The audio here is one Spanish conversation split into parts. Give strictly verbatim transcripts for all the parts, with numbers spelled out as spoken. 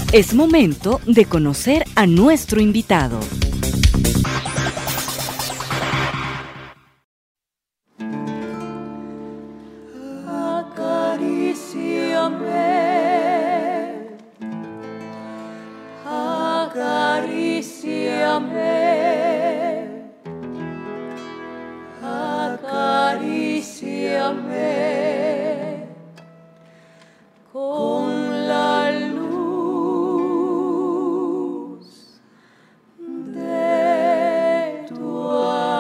Es momento de conocer a nuestro invitado. Acaríciame, acaríciame, acaríciame con la luz de tu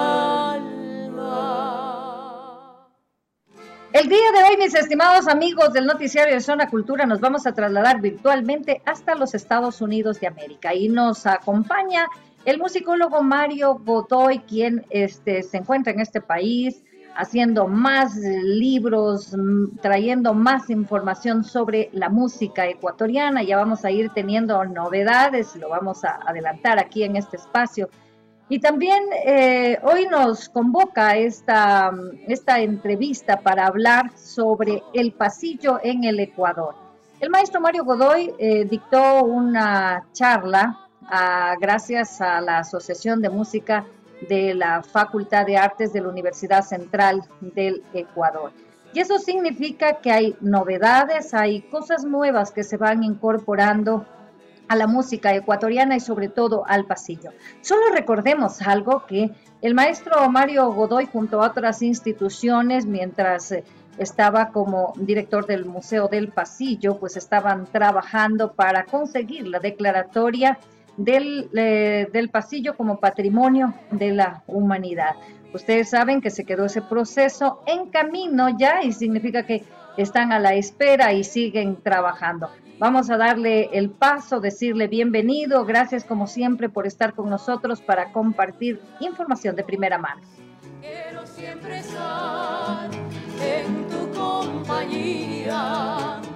alma. El día de hoy, mis estimados amigos del noticiario de Zona Cultura, nos vamos a trasladar virtualmente hasta los Estados Unidos de América y nos acompaña el musicólogo Mario Godoy, quien este, se encuentra en este país haciendo más libros, trayendo más información sobre la música ecuatoriana. Ya vamos a ir teniendo novedades, lo vamos a adelantar aquí en este espacio. Y también eh, hoy nos convoca esta, esta entrevista para hablar sobre el pasillo en el Ecuador. El maestro Mario Godoy eh, dictó una charla a, gracias a la Asociación de Música de la Facultad de Artes de la Universidad Central del Ecuador. Y eso significa que hay novedades, hay cosas nuevas que se van incorporando a la música ecuatoriana y sobre todo al pasillo. Solo recordemos algo, que el maestro Mario Godoy, junto a otras instituciones, mientras estaba como director del Museo del Pasillo, pues estaban trabajando para conseguir la declaratoria del, eh, del pasillo como patrimonio de la humanidad. Ustedes saben que se quedó ese proceso en camino ya y significa que están a la espera y siguen trabajando. Vamos a darle el paso, decirle bienvenido, gracias como siempre por estar con nosotros para compartir información de primera mano. Quiero siempre estar en tu compañía,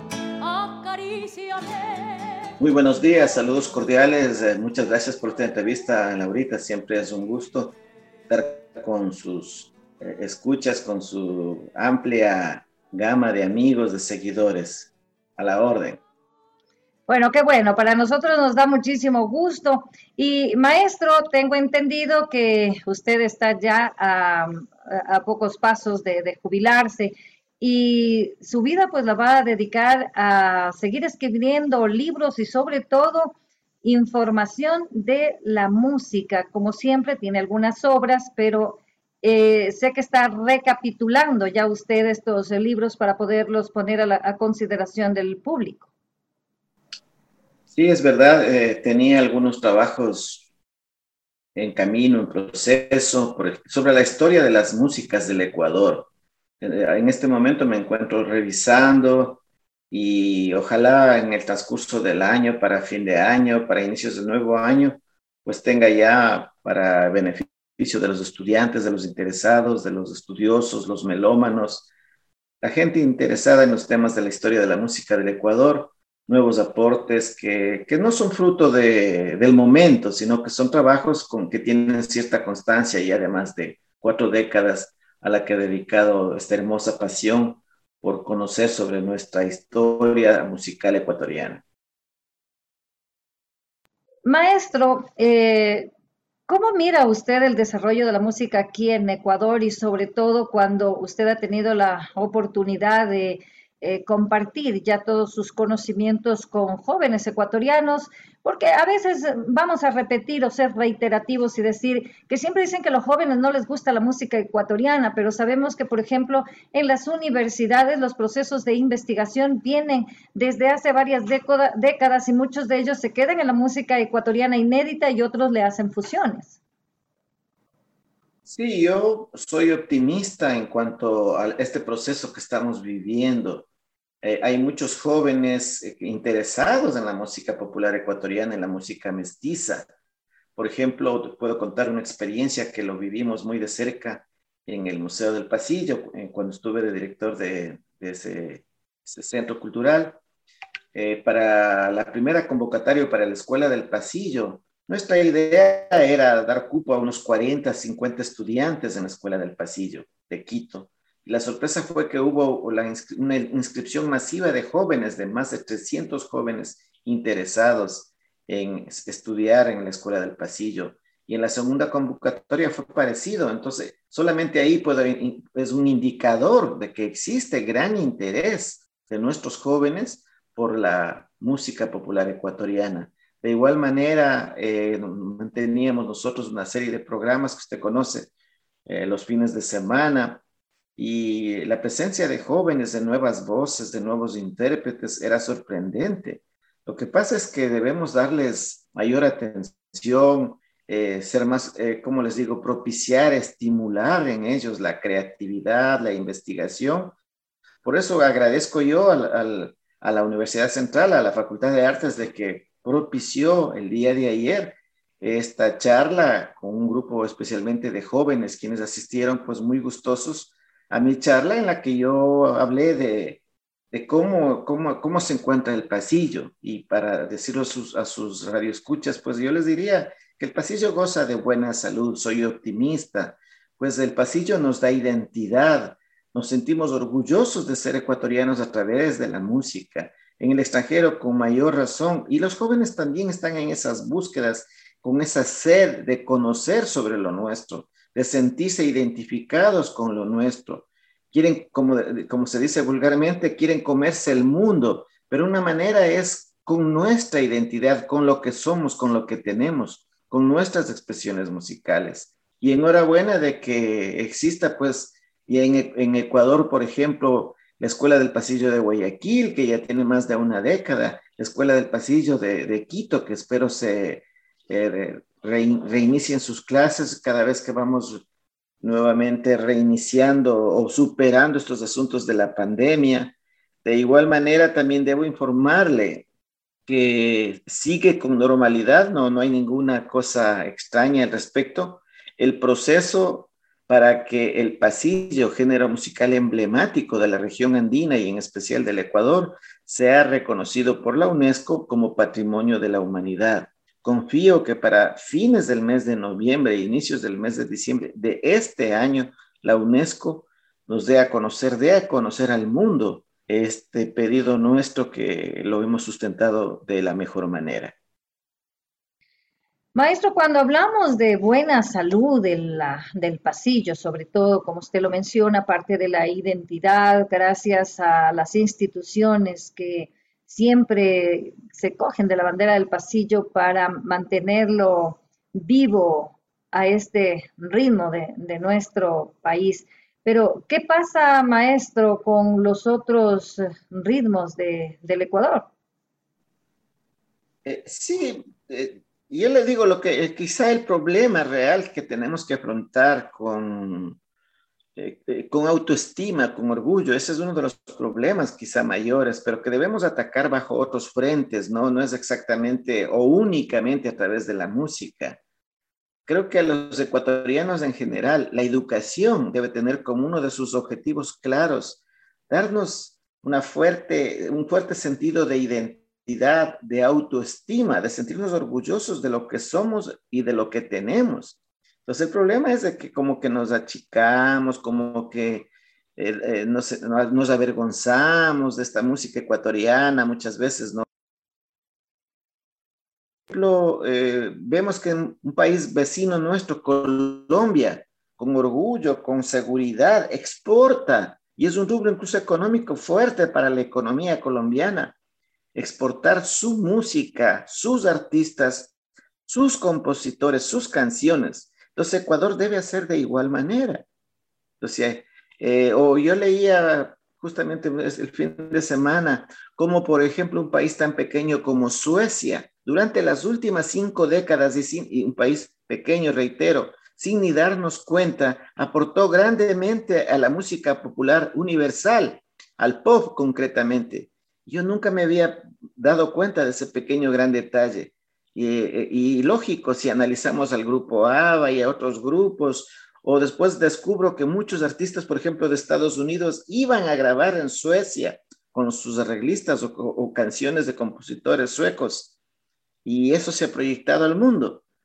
acaríciame. Muy buenos días, saludos cordiales, muchas gracias por esta entrevista, Laurita, siempre es un gusto estar con sus eh, escuchas, con su amplia gama de amigos, de seguidores, a la orden. Bueno, qué bueno, para nosotros nos da muchísimo gusto. Y maestro, tengo entendido que usted está ya a, a pocos pasos de, de jubilarse y su vida pues la va a dedicar a seguir escribiendo libros y sobre todo información de la música. Como siempre tiene algunas obras, pero eh, sé que está recapitulando ya usted estos libros para poderlos poner a, la, a consideración del público. Sí, es verdad, eh, tenía algunos trabajos en camino, en proceso, por, sobre la historia de las músicas del Ecuador. Eh, en este momento me encuentro revisando y ojalá en el transcurso del año, para fin de año, para inicios del nuevo año, pues tenga ya para beneficio de los estudiantes, de los interesados, de los estudiosos, los melómanos, la gente interesada en los temas de la historia de la música del Ecuador, nuevos aportes que, que no son fruto de, del momento, sino que son trabajos con, que tienen cierta constancia y además de cuatro décadas a la que he dedicado esta hermosa pasión por conocer sobre nuestra historia musical ecuatoriana. Maestro, eh, ¿cómo mira usted el desarrollo de la música aquí en Ecuador y sobre todo cuando usted ha tenido la oportunidad de Eh, compartir ya todos sus conocimientos con jóvenes ecuatorianos? Porque a veces vamos a repetir o ser reiterativos y decir que siempre dicen que a los jóvenes no les gusta la música ecuatoriana, pero sabemos que, por ejemplo, en las universidades los procesos de investigación vienen desde hace varias décadas y muchos de ellos se quedan en la música ecuatoriana inédita y otros le hacen fusiones. Sí, yo soy optimista en cuanto a este proceso que estamos viviendo. Eh, hay muchos jóvenes eh, interesados en la música popular ecuatoriana, en la música mestiza. Por ejemplo, te puedo contar una experiencia que lo vivimos muy de cerca en el Museo del Pasillo, eh, cuando estuve de director de, de ese, ese centro cultural. Eh, para la primera convocatoria para la Escuela del Pasillo, nuestra idea era dar cupo a unos cuarenta, cincuenta estudiantes en la Escuela del Pasillo de Quito. La sorpresa fue que hubo la inscri- una inscripción masiva de jóvenes, de más de trescientos jóvenes interesados en estudiar en la Escuela del Pasillo. Y en la segunda convocatoria fue parecido. Entonces, solamente ahí puede, es un indicador de que existe gran interés de nuestros jóvenes por la música popular ecuatoriana. De igual manera, eh, manteníamos nosotros una serie de programas que usted conoce, eh, los fines de semana, y la presencia de jóvenes, de nuevas voces, de nuevos intérpretes era sorprendente. Lo que pasa es que debemos darles mayor atención, eh, ser más, eh, como les digo, propiciar, estimular en ellos la creatividad, la investigación. Por eso agradezco yo al, al, a la Universidad Central, a la Facultad de Artes, de que propició el día de ayer esta charla con un grupo especialmente de jóvenes, quienes asistieron pues muy gustosos a mi charla, en la que yo hablé de, de cómo, cómo, cómo se encuentra el pasillo. Y para decirlo a sus, a sus radioescuchas, pues yo les diría que el pasillo goza de buena salud, soy optimista, pues el pasillo nos da identidad, nos sentimos orgullosos de ser ecuatorianos a través de la música, en el extranjero con mayor razón, y los jóvenes también están en esas búsquedas, con esa sed de conocer sobre lo nuestro, de sentirse identificados con lo nuestro. Quieren, como, como se dice vulgarmente, quieren comerse el mundo, pero una manera es con nuestra identidad, con lo que somos, con lo que tenemos, con nuestras expresiones musicales. Y enhorabuena de que exista, pues, y en, en Ecuador, por ejemplo, la Escuela del Pasillo de Guayaquil, que ya tiene más de una década, la Escuela del Pasillo de, de Quito, que espero se eh, re, reinicien sus clases cada vez que vamos nuevamente reiniciando o superando estos asuntos de la pandemia. De igual manera, también debo informarle que sigue con normalidad, no, no hay ninguna cosa extraña al respecto. El proceso para que el pasillo, género musical emblemático de la región andina y en especial del Ecuador, sea reconocido por la UNESCO como Patrimonio de la Humanidad. Confío que para fines del mes de noviembre e inicios del mes de diciembre de este año, la UNESCO nos dé a conocer, dé a conocer al mundo este pedido nuestro, que lo hemos sustentado de la mejor manera. Maestro, cuando hablamos de buena salud de la, del pasillo, sobre todo, como usted lo menciona, aparte de la identidad, gracias a las instituciones que siempre se cogen de la bandera del pasillo para mantenerlo vivo a este ritmo de, de nuestro país. Pero, ¿qué pasa, maestro, con los otros ritmos de, del Ecuador? Eh, sí, eh, yo le digo lo que eh, quizá el problema real que tenemos que afrontar con, eh, eh, con autoestima, con orgullo, ese es uno de los problemas quizá mayores, pero que debemos atacar bajo otros frentes, ¿no? No es exactamente o únicamente a través de la música. Creo que a los ecuatorianos en general, la educación debe tener como uno de sus objetivos claros, darnos una fuerte, un fuerte sentido de identidad, de autoestima, de sentirnos orgullosos de lo que somos y de lo que tenemos. Entonces el problema es de que como que nos achicamos, como que eh, eh, nos, nos avergonzamos de esta música ecuatoriana muchas veces, ¿no? Ejemplo, eh, vemos que en un país vecino nuestro, Colombia, con orgullo, con seguridad, exporta, y es un rubro incluso económico fuerte para la economía colombiana, exportar su música, sus artistas, sus compositores, sus canciones. Entonces Ecuador debe hacer de igual manera. Entonces, eh, o yo leía justamente el fin de semana, como por ejemplo un país tan pequeño como Suecia, durante las últimas cinco décadas, y, sin, y un país pequeño, reitero, sin ni darnos cuenta, aportó grandemente a la música popular universal, al pop concretamente. Yo nunca me había dado cuenta de ese pequeño gran detalle. Y, y lógico, si analizamos al grupo ABBA y a otros grupos, o después descubro que muchos artistas, por ejemplo, de Estados Unidos, iban a grabar en Suecia con sus arreglistas o, o canciones de compositores suecos. Y eso se ha proyectado al mundo.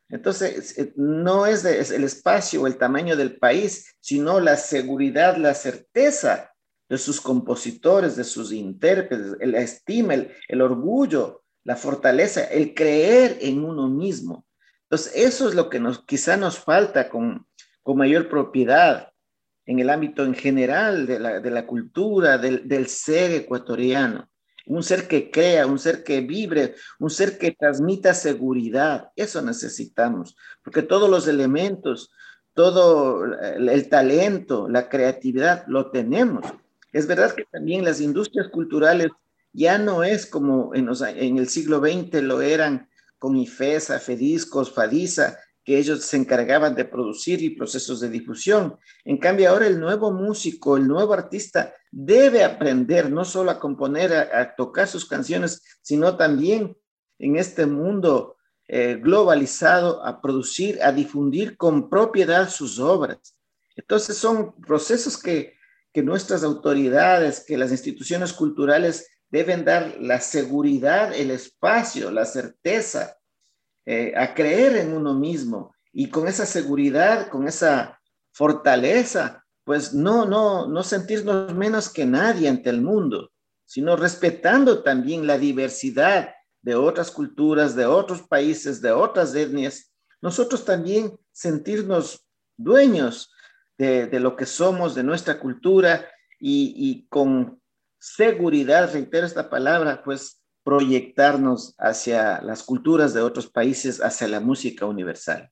Entonces, eh, no es, de, es el espacio o el tamaño del país, sino la seguridad, la certeza de sus compositores, de sus intérpretes, la estima, el, el orgullo, la fortaleza, el creer en uno mismo. Entonces, eso es lo que nos, quizá nos falta con, con mayor propiedad en el ámbito en general de la, de la cultura, del, del ser ecuatoriano. Un ser que crea, un ser que vibre, un ser que transmita seguridad. Eso necesitamos, porque todos los elementos, todo el, el talento, la creatividad, lo tenemos. Es verdad que también las industrias culturales ya no es como en, los, en el siglo veinte lo eran con IFESA, FEDISCOS, FADISA, que ellos se encargaban de producir y procesos de difusión. En cambio, ahora el nuevo músico, el nuevo artista debe aprender no solo a componer, a, a tocar sus canciones, sino también en este mundo eh, globalizado a producir, a difundir con propiedad sus obras. Entonces son procesos que, que nuestras autoridades, que las instituciones culturales deben dar la seguridad, el espacio, la certeza, Eh, a creer en uno mismo, y con esa seguridad, con esa fortaleza, pues no, no, no sentirnos menos que nadie ante el mundo, sino respetando también la diversidad de otras culturas, de otros países, de otras etnias, nosotros también sentirnos dueños de, de lo que somos, de nuestra cultura, y, y con seguridad, reitero esta palabra, pues proyectarnos hacia las culturas de otros países, hacia la música universal.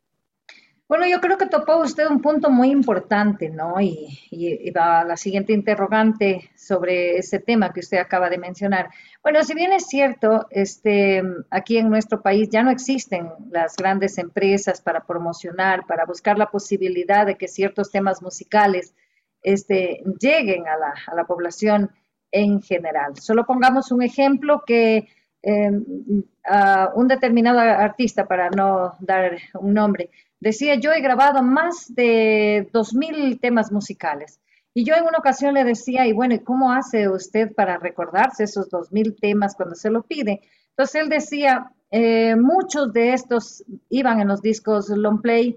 Bueno, yo creo que topó usted un punto muy importante, ¿no? Y, y, y va la siguiente interrogante sobre ese tema que usted acaba de mencionar. Bueno, si bien es cierto, este, aquí en nuestro país ya no existen las grandes empresas para promocionar, para buscar la posibilidad de que ciertos temas musicales este, lleguen a la, a la población en general. Solo pongamos un ejemplo que eh, uh, un determinado artista, para no dar un nombre, decía: yo he grabado más de dos mil temas musicales. Y yo en una ocasión le decía: y bueno, ¿y cómo hace usted para recordarse esos dos mil temas cuando se lo pide? Entonces él decía, eh, muchos de estos iban en los discos long play,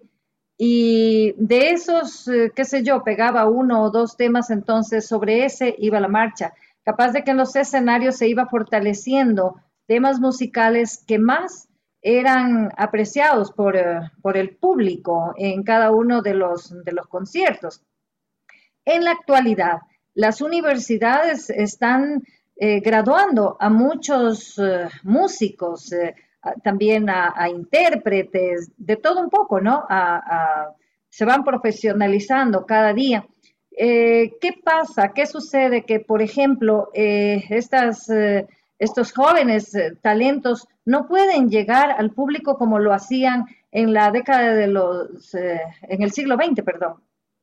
y de esos, eh, qué sé yo, pegaba uno o dos temas, entonces sobre ese iba la marcha. Capaz de que en los escenarios se iba fortaleciendo temas musicales que más eran apreciados por, uh, por el público en cada uno de los, de los conciertos. En la actualidad, las universidades están eh, graduando a muchos uh, músicos, eh, a, también a, a intérpretes, de todo un poco, ¿no? A, a, se van profesionalizando cada día. Eh, ¿Qué pasa? ¿Qué sucede? Que, por ejemplo, eh, estas, eh, estos jóvenes eh, talentos no pueden llegar al público como lo hacían en la década de los, eh, en el siglo veinte, perdón.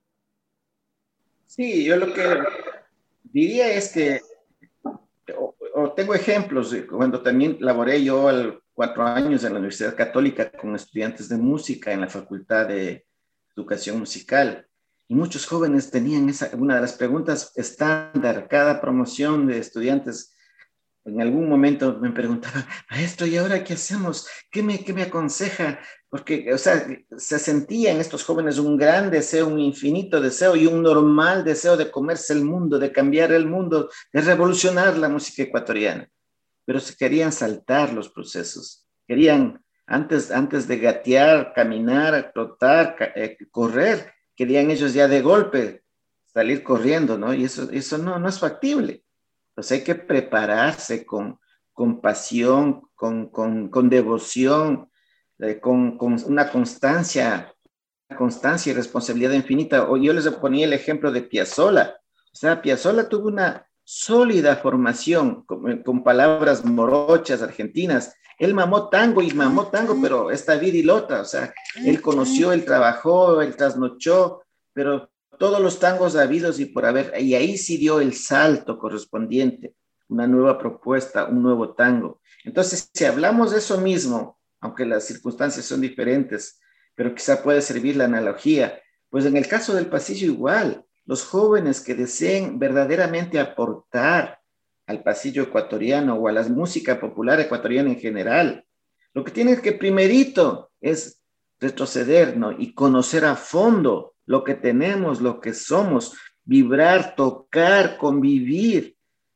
Sí, yo lo que diría es que, o, o tengo ejemplos, cuando también laboré yo al cuatro años en la Universidad Católica con estudiantes de música en la Facultad de Educación Musical. Y muchos jóvenes tenían esa, una de las preguntas estándar, cada promoción de estudiantes, en algún momento me preguntaba: maestro, ¿y ahora qué hacemos? ¿Qué me, qué me aconseja? Porque, o sea, se sentía en estos jóvenes un gran deseo, un infinito deseo y un normal deseo de comerse el mundo, de cambiar el mundo, de revolucionar la música ecuatoriana. Pero se querían saltar los procesos, querían, antes, antes de gatear, caminar, trotar, eh, correr, querían ellos ya de golpe salir corriendo, ¿no? Y eso, eso no, no es factible. Entonces hay que prepararse con, con pasión, con, con, con devoción, eh, con, con una constancia, una constancia y responsabilidad infinita. O yo les ponía el ejemplo de Piazzolla. O sea, Piazzolla tuvo una sólida formación con, con palabras morochas argentinas. Él mamó tango y mamó tango, pero esta vida y lota. O sea, él conoció, él trabajó, él trasnochó, pero todos los tangos habidos y por haber, y ahí sí dio el salto correspondiente, una nueva propuesta, un nuevo tango. Entonces, si hablamos de eso mismo, aunque las circunstancias son diferentes, pero quizá puede servir la analogía, pues en el caso del pasillo igual, los jóvenes que deseen verdaderamente aportar al pasillo ecuatoriano o a la música popular ecuatoriana en general, lo que tienen que primerito es retroceder, ¿no? Y conocer a fondo lo que tenemos, lo que somos, vibrar, tocar, convivir,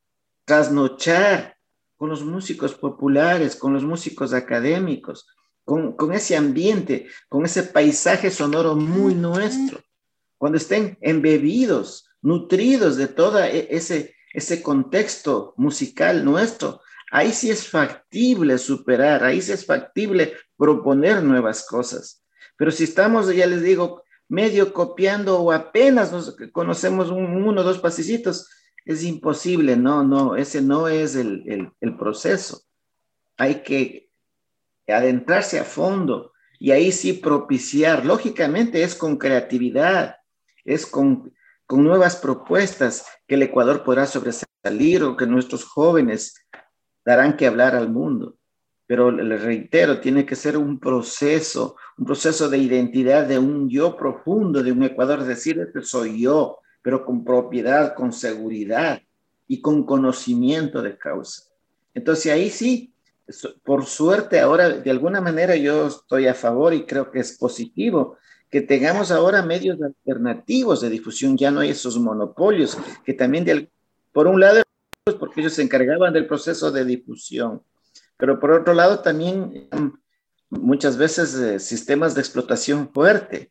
trasnochar con los músicos populares, con los músicos académicos, con, con ese ambiente, con ese paisaje sonoro muy nuestro. Cuando estén embebidos, nutridos de todo ese, ese contexto musical nuestro, ahí sí es factible superar, ahí sí es factible proponer nuevas cosas. Pero si estamos, ya les digo, medio copiando o apenas nos conocemos un, uno o dos pasecitos, es imposible, no, no, ese no es el, el, el proceso. Hay que adentrarse a fondo y ahí sí propiciar. Lógicamente es con creatividad, es con, con nuevas propuestas que el Ecuador podrá sobresalir o que nuestros jóvenes darán que hablar al mundo. Pero les reitero, tiene que ser un proceso, un proceso de identidad, de un yo profundo, de un Ecuador, decir, este soy yo, pero con propiedad, con seguridad y con conocimiento de causa. Entonces ahí sí, por suerte ahora, de alguna manera yo estoy a favor y creo que es positivo que tengamos ahora medios alternativos de difusión, ya no hay esos monopolios, que también, de, por un lado, porque ellos se encargaban del proceso de difusión, pero por otro lado también muchas veces eh, sistemas de explotación fuerte.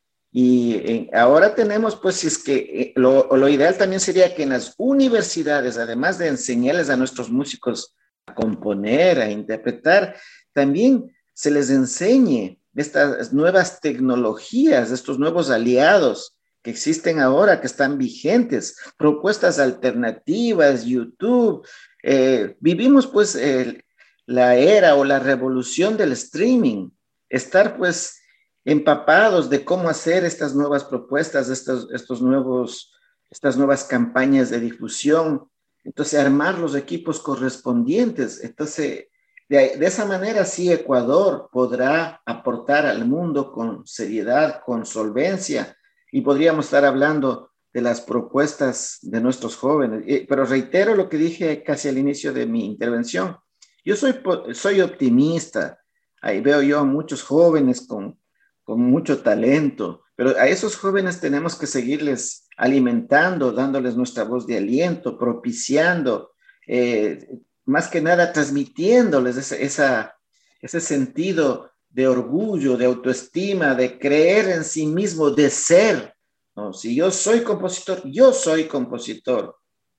Y eh, ahora tenemos, pues, si es que eh, lo, lo ideal también sería que en las universidades, además de enseñarles a nuestros músicos a componer, a interpretar, también se les enseñe estas nuevas tecnologías, estos nuevos aliados que existen ahora, que están vigentes, propuestas alternativas, YouTube. Eh, vivimos, pues, el la era o la revolución del streaming, estar pues empapados de cómo hacer estas nuevas propuestas, estos, estos nuevos, estas nuevas campañas de difusión, entonces armar los equipos correspondientes. Entonces, de, de esa manera sí Ecuador podrá aportar al mundo con seriedad, con solvencia, y podríamos estar hablando de las propuestas de nuestros jóvenes. Pero reitero lo que dije casi al inicio de mi intervención. Yo soy, soy optimista, ahí veo yo a muchos jóvenes con, con mucho talento, pero a esos jóvenes tenemos que seguirles alimentando, dándoles nuestra voz de aliento, propiciando, eh, más que nada transmitiéndoles esa, esa, ese sentido de orgullo, de autoestima, de creer en sí mismo, de ser, ¿no? Si yo soy compositor, yo soy compositor.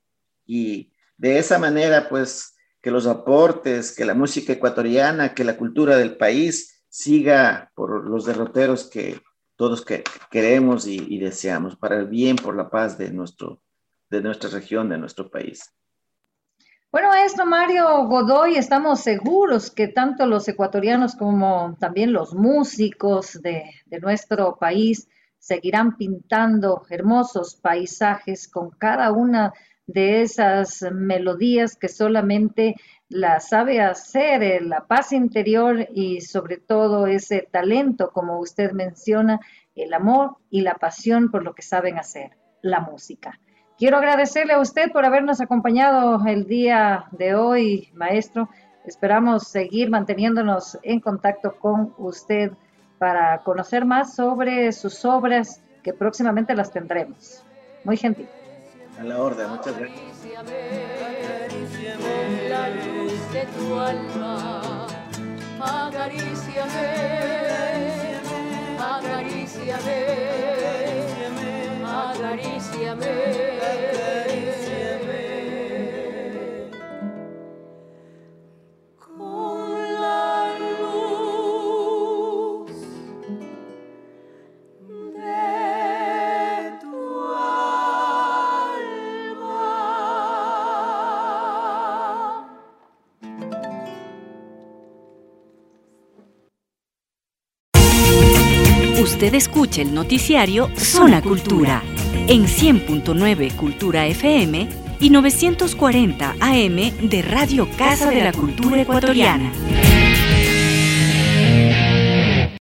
Y de esa manera, pues, que los aportes, que la música ecuatoriana, que la cultura del país siga por los derroteros que todos que queremos y, y deseamos, para el bien, por la paz de, nuestro, de nuestra región, de nuestro país. Bueno, maestro Mario Godoy, estamos seguros que tanto los ecuatorianos como también los músicos de, de nuestro país seguirán pintando hermosos paisajes con cada una de esas melodías que solamente la sabe hacer, la paz interior y sobre todo ese talento, como usted menciona, el amor y la pasión por lo que saben hacer, la música. Quiero agradecerle a usted por habernos acompañado el día de hoy, maestro. Esperamos seguir manteniéndonos en contacto con usted para conocer más sobre sus obras, que próximamente las tendremos. Muy gentil. A la orden, muchas gracias. Con la luz de tu alma, acaríciame, acaríciame, acaríciame. Usted escucha el noticiario Zona Cultura en cien punto nueve Cultura F M y novecientos cuarenta A M de Radio Casa de la Cultura Ecuatoriana.